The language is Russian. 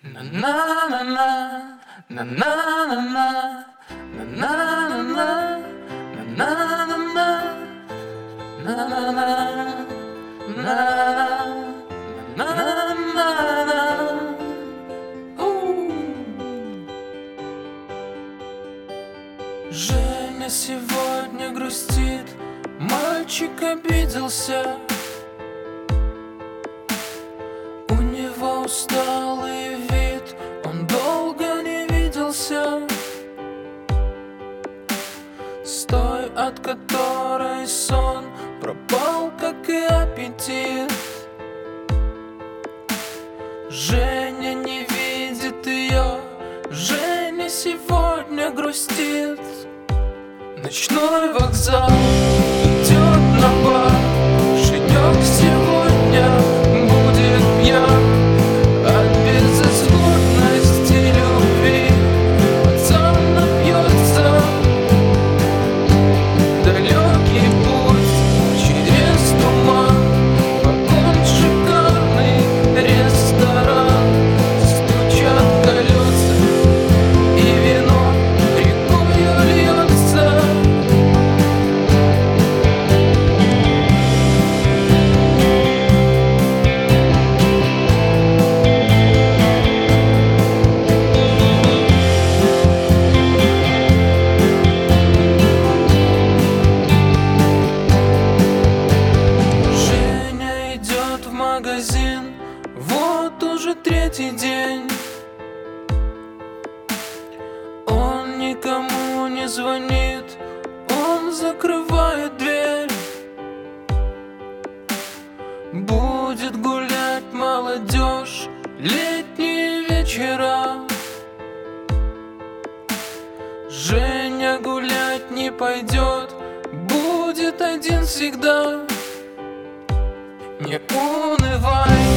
На на на на на на на на на на на на на на. Женя сегодня грустит, мальчик обиделся. У него усталый вид, он долго не виделся с той, от которой сон пропал, как и аппетит. Женя не видит ее, Женя сегодня грустит. Ночной вокзал идет на бар, Женек сегодня будет пьян от безысходности любви. Пацан напьется, далекий путь через туман, вагон шикарный ресторан, стучат колеса и вино рекою льется. Женя идет в магазин, вот уже третий день. Он никому не звонит, он закрывает дверь. Будет гулять молодежь летние вечера. Женя гулять не пойдет, будет один всегда. Не унывай,